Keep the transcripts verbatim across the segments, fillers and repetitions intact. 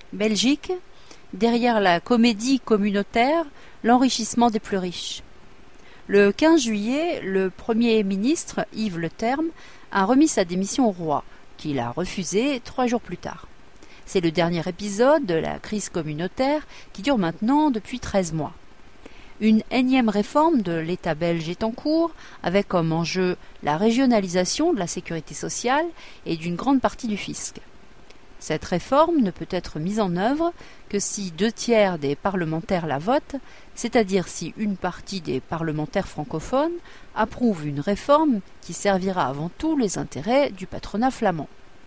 Belgique, derrière la comédie communautaire, l'enrichissement des plus riches. Le quinze juillet, le Premier ministre, Yves Le Terme, a remis sa démission au roi, qu'il a refusée trois jours plus tard. C'est le dernier épisode de la crise communautaire qui dure maintenant depuis treize mois. Une énième réforme de l'État belge est en cours, avec comme enjeu la régionalisation de la sécurité sociale et d'une grande partie du fisc. Cette réforme ne peut être mise en œuvre que si deux tiers des parlementaires la votent, c'est-à-dire si une partie des parlementaires francophones approuve une réforme qui servira avant tout les intérêts du patronat flamand.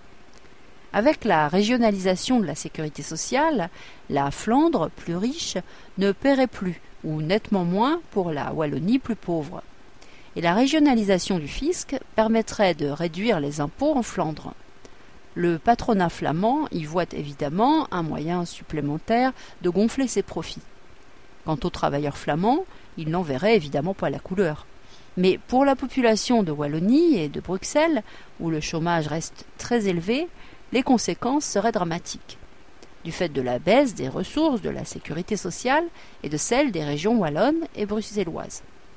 Avec la régionalisation de la sécurité sociale, la Flandre, plus riche, ne paierait plus, ou nettement moins, pour la Wallonie plus pauvre. Et la régionalisation du fisc permettrait de réduire les impôts en Flandre. Le patronat flamand y voit évidemment un moyen supplémentaire de gonfler ses profits. Quant aux travailleurs flamands, ils n'en verraient évidemment pas la couleur. Mais pour la population de Wallonie et de Bruxelles, où le chômage reste très élevé, les conséquences seraient dramatiques, du fait de la baisse des ressources de la sécurité sociale et de celles des régions wallonnes et bruxelloises.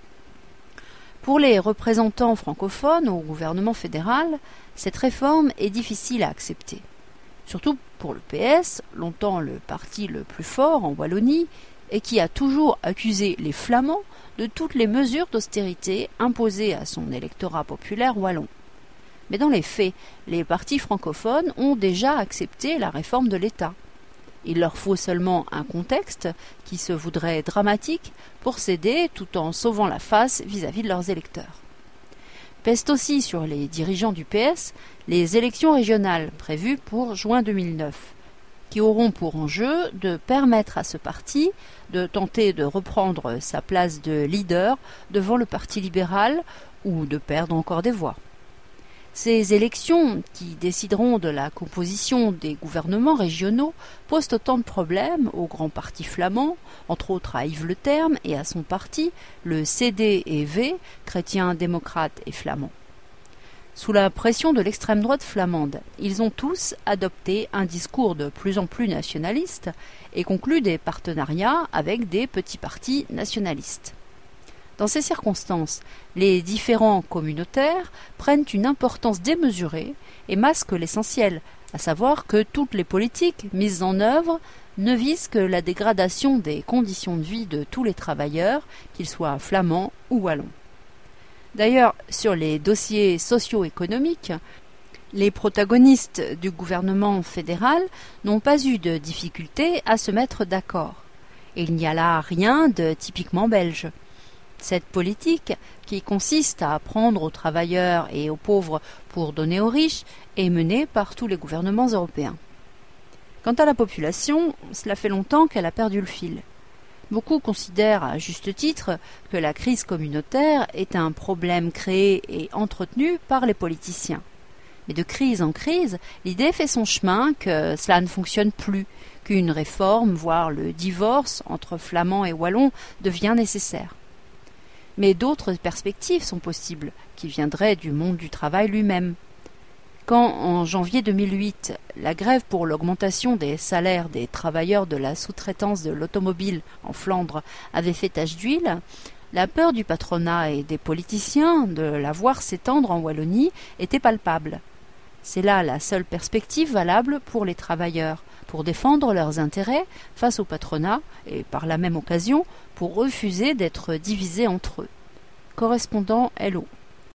Pour les représentants francophones au gouvernement fédéral, cette réforme est difficile à accepter. Surtout pour le P S, longtemps le parti le plus fort en Wallonie, et qui a toujours accusé les Flamands de toutes les mesures d'austérité imposées à son électorat populaire wallon. Mais dans les faits, les partis francophones ont déjà accepté la réforme de l'État. Il leur faut seulement un contexte qui se voudrait dramatique pour céder tout en sauvant la face vis-à-vis de leurs électeurs. Pèsent aussi sur les dirigeants du P S les élections régionales prévues pour juin deux mille neuf, qui auront pour enjeu de permettre à ce parti de tenter de reprendre sa place de leader devant le Parti libéral ou de perdre encore des voix. Ces élections, qui décideront de la composition des gouvernements régionaux, posent autant de problèmes aux grands partis flamands, entre autres à Yves Le Terme et à son parti, le C D et V, chrétiens, démocrates et flamands. Sous la pression de l'extrême droite flamande, ils ont tous adopté un discours de plus en plus nationaliste et conclu des partenariats avec des petits partis nationalistes. Dans ces circonstances, les différends communautaires prennent une importance démesurée et masquent l'essentiel, à savoir que toutes les politiques mises en œuvre ne visent que la dégradation des conditions de vie de tous les travailleurs, qu'ils soient flamands ou wallons. D'ailleurs, sur les dossiers socio-économiques, les protagonistes du gouvernement fédéral n'ont pas eu de difficulté à se mettre d'accord. Et il n'y a là rien de typiquement belge. Cette politique, qui consiste à prendre aux travailleurs et aux pauvres pour donner aux riches, est menée par tous les gouvernements européens. Quant à la population, cela fait longtemps qu'elle a perdu le fil. Beaucoup considèrent à juste titre que la crise communautaire est un problème créé et entretenu par les politiciens. Mais de crise en crise, l'idée fait son chemin que cela ne fonctionne plus, qu'une réforme, voire le divorce entre flamands et wallons devient nécessaire. Mais d'autres perspectives sont possibles, qui viendraient du monde du travail lui-même. Quand, en janvier deux mille huit, la grève pour l'augmentation des salaires des travailleurs de la sous-traitance de l'automobile en Flandre avait fait tache d'huile, la peur du patronat et des politiciens de la voir s'étendre en Wallonie était palpable. C'est là la seule perspective valable pour les travailleurs, pour défendre leurs intérêts face au patronat et par la même occasion pour refuser d'être divisés entre eux. Correspondant L O